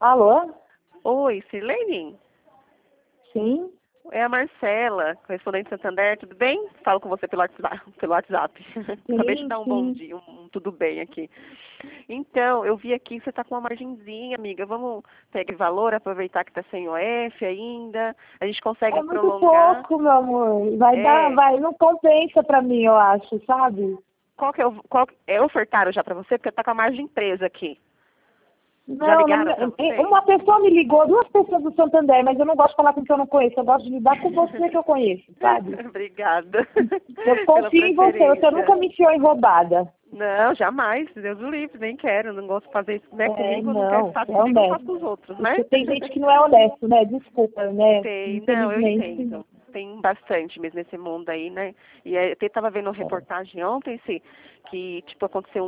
Alô? Oi, Sirlene? Sim? É a Marcela, correspondente Santander, tudo bem? Falo com você pelo WhatsApp. Acabei de Sim, dar um bom sim. dia, um tudo bem aqui. Então, eu vi aqui que você está com uma margenzinha, amiga. Vamos pegar valor, aproveitar que está sem OF ainda. A gente consegue É muito prolongar. pouco, meu amor. É, Não compensa pra mim, eu acho, sabe? ofertaram já para você? Porque tá com a margem presa aqui. Já Não, ligaram para você? uma pessoa me ligou, duas pessoas do Santander, mas eu não gosto de falar com quem eu não conheço. Eu gosto de lidar com você que eu conheço, sabe? Obrigada Eu pela confio em você preferência. nunca me enfiou em roubada. Não, jamais. Deus o livre, nem quero. Não gosto de fazer isso, né? Comigo, eu não quero que Não, faça é comigo, eu faço honesto. com os outros, né? Porque tem gente que não é honesto, né? Desculpa, né? Tem, não, eu Infelizmente. entendo. Tem bastante mesmo nesse mundo aí, né? E eu até estava vendo uma É. reportagem ontem, que, tipo, aconteceu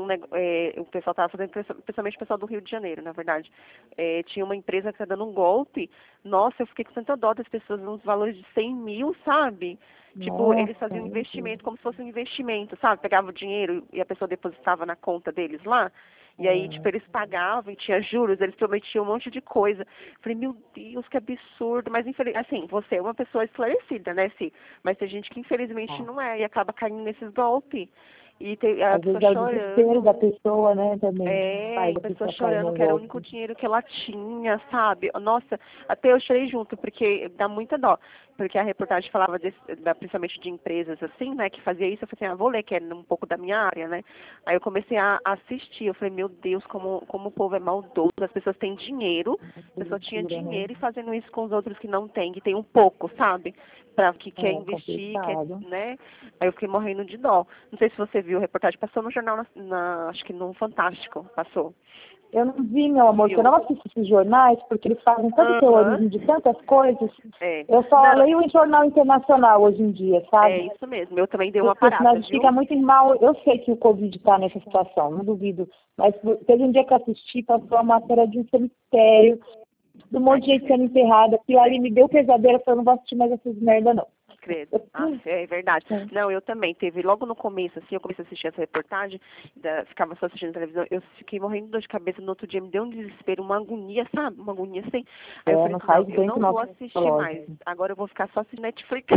o pessoal estava fazendo, principalmente o pessoal do Rio de Janeiro, na verdade. Tinha uma empresa que está dando um golpe. Nossa, eu fiquei com tanta dó das pessoas, uns valores de 100 mil, sabe? Tipo, eles Nossa, faziam meu Deus. investimento como se fosse um investimento, sabe? Pegava o dinheiro e a pessoa depositava na conta deles lá. E aí, tipo, eles pagavam e tinha juros, eles prometiam um monte de coisa. Falei, meu Deus, que absurdo. Mas, assim, você é uma pessoa esclarecida, né, Si? Mas tem gente que, infelizmente, É. não é e acaba caindo nesses golpes. E tem a Às vezes pessoa é o desespero da chorando. pessoa, né, também, que faz A a pessoa pessoa cair chorando num que era o único golpe. dinheiro que ela tinha, sabe? Nossa, até eu chorei junto, porque dá muita dó. Porque a reportagem falava principalmente de empresas assim, né, que fazia isso. Eu falei assim, vou ler, que é um pouco da minha área, né? Aí eu comecei a assistir. Eu falei, meu Deus, como o povo é maldoso. As pessoas têm dinheiro, a pessoa tinha Loucura, né? dinheiro e fazendo isso com os outros que não têm, que tem um pouco, sabe? Que quer É investir, quer, complicado. né? Aí eu fiquei morrendo de dó. Não sei se você viu a reportagem, passou no jornal, acho que no Fantástico, passou. Eu não vi, meu amor, que eu Viu? não assisto esses jornais, porque eles fazem tanto Aham. terrorismo de tantas coisas. É. Eu só Não, leio em jornal internacional hoje em dia, é sabe? isso mesmo. Eu também dei uma Porque senão a parada, gente fica viu? muito mal. Eu sei que o Covid está nessa situação, não duvido. Mas teve um dia que eu assisti, passou a matéria de um cemitério, de um Ai, monte de gente credo. sendo enterrada. Aquilo ali me deu pesadelo, eu falei, não vou assistir mais essas merda, não. Credo. Ah, é verdade. Não, eu também. Teve logo no começo, assim, eu comecei a assistir essa reportagem, ficava só assistindo televisão, eu fiquei morrendo de dor de cabeça. No outro dia me deu um desespero, uma agonia, sabe? Uma agonia assim. Aí eu É, falei não assim, não, faz eu bem pro não vou nosso assistir mais. psicológico. Agora eu vou ficar só assistindo Netflix.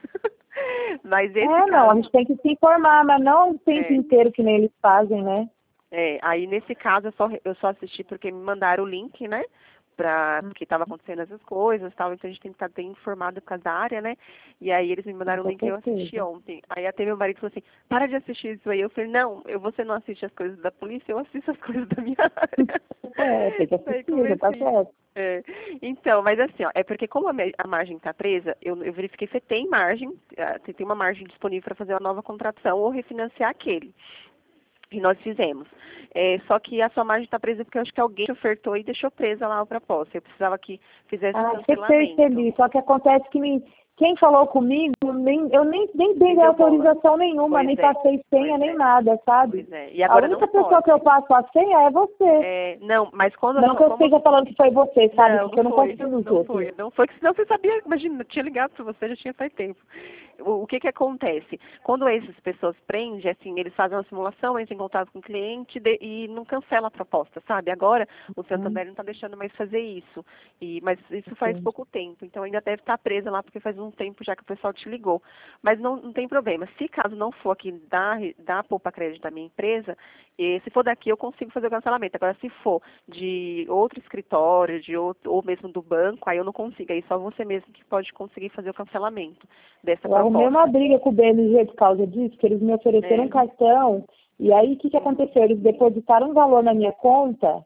Mas esse É, não, a caso, gente tem que se informar, mas não o tempo é, inteiro que nem eles fazem, né? aí nesse caso eu só assisti porque me mandaram o link, né? Porque estava acontecendo essas coisas, tal, então a gente tem que estar bem informado por causa da área, né? E aí eles me mandaram o Com link e eu assisti certeza. ontem. Aí até meu marido falou assim, para de assistir isso aí. Eu falei, não, você não assiste as coisas da polícia, eu assisto as coisas da minha área. É, tem que Daí assistir, já tá comecei. certo. É. Então, mas assim, ó, é porque como a margem está presa, eu verifiquei se tem margem, tem uma margem disponível para fazer uma nova contratação ou refinanciar aquele. E nós fizemos. Só que a sua margem está presa porque eu acho que alguém te ofertou e deixou presa lá a proposta. Eu precisava que fizesse o Ah, você cancelamento. percebi. Só que acontece que quem falou comigo, eu nem dei Nem deu bola. autorização nenhuma, Pois nem é, passei senha, pois nem é, nada, sabe? pois é. E A agora não única pessoa que eu pode. passo a senha é você. Não, mas quando Não que eu esteja falando que foi você, sabe? Não, não Porque eu não foi, confio nos não outros. foi, não foi, que senão você sabia, imagina, eu tinha ligado para você, já tinha faz tempo. O que que acontece? Quando essas pessoas prendem, assim, eles fazem uma simulação, entram em contato com o cliente e não cancela a proposta, sabe? Agora, o Hum, Santander não está deixando mais fazer isso, mas isso faz entendi. pouco tempo, então ainda deve estar presa lá, porque faz um tempo já que o pessoal te ligou. Mas não tem problema, se caso não for aqui da Poupa Crédito da minha empresa, se for daqui eu consigo fazer o cancelamento. Agora, se for de outro escritório, ou mesmo do banco, aí eu não consigo. Aí só você mesmo que pode conseguir fazer o cancelamento dessa Eu arrumei uma proposta. briga com o BMG por causa disso, que eles me ofereceram um É. cartão, e aí o que Uhum. aconteceu? Eles depositaram um valor na minha conta,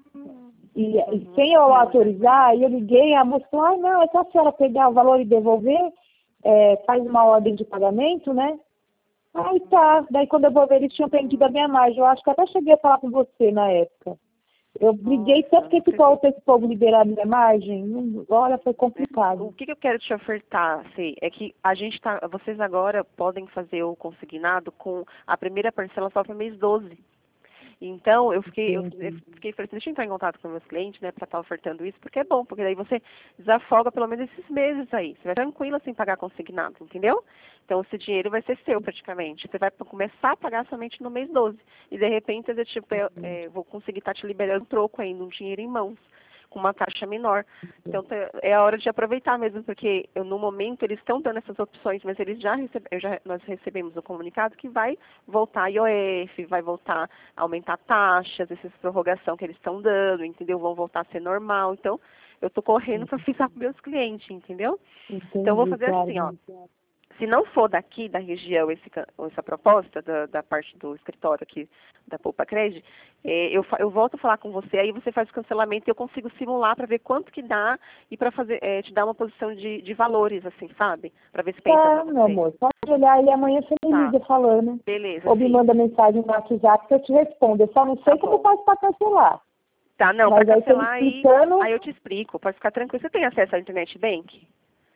e Uhum. sem eu autorizar, aí eu liguei, a moça falou, ai não, é só a senhora pegar o valor e devolver, faz uma ordem de pagamento, né? Aí tá, daí quando eu vou ver, eles tinham perdido a minha margem. Eu acho que até cheguei a falar com você na época. Eu briguei tanto Nossa, que não esse povo, acredito. pra esse povo liberar a minha margem. Olha, foi É. complicado. O que eu quero te ofertar, Fê, é que vocês agora podem fazer o consignado com a primeira parcela só para o mês 12. Então, eu Entendi. fiquei falei assim, deixa eu entrar em contato com meus clientes, né, para estar ofertando isso, porque é bom, porque daí você desafoga pelo menos esses meses aí. Você vai tranquila sem pagar consignado, entendeu? Então, esse dinheiro vai ser seu praticamente. Você vai começar a pagar somente no mês 12. E de repente, vou conseguir estar te liberando um troco ainda, um dinheiro em mãos. com uma taxa menor. Então, é a hora de aproveitar mesmo, porque no momento eles estão dando essas opções, mas eles nós recebemos o comunicado que vai voltar IOF, vai voltar a aumentar taxas, essa prorrogação que eles estão dando, entendeu? Vão voltar a ser normal. Então, eu estou correndo para avisar para meus clientes, entendeu? Entendi, Então, eu vou fazer assim, ó. Se não for daqui da região essa proposta da parte do escritório aqui da Poupa Cred, eu volto a falar com você, aí você faz o cancelamento e eu consigo simular para ver quanto que dá e para fazer te dar uma posição de valores, assim, sabe? Para ver se pensa pra Tá, você. meu amor, pode olhar ele amanhã você me Tá. liga falando. Beleza, Ou me sim. manda mensagem no WhatsApp que eu te respondo. Eu só não sei Tá como bom. faz para cancelar. Tá, não, Mas para aí você me cancelar explicando, aí eu te explico, pode ficar tranquilo. Você tem acesso ao Internet Bank?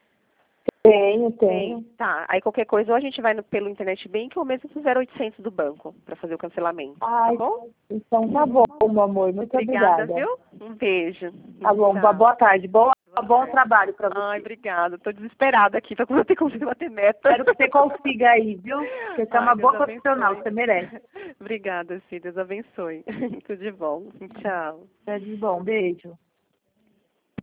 tenho. Tá, aí qualquer coisa ou a gente vai pelo Internet Bank ou mesmo pro 0800 do banco para fazer o cancelamento, tá Ai, bom? então tá bom, meu amor. Muito Obrigada, obrigada. viu? Um beijo. Tá bom, Tchau. boa tarde. Bom tarde. trabalho para você. Ai, obrigada. Tô desesperada aqui para eu ter conseguido bater meta. Espero que você consiga aí, viu? Porque você é uma Ai, boa Deus profissional, abençoe. você merece. Obrigada, filho. Deus abençoe. Tudo de bom. Tchau. É de bom, beijo.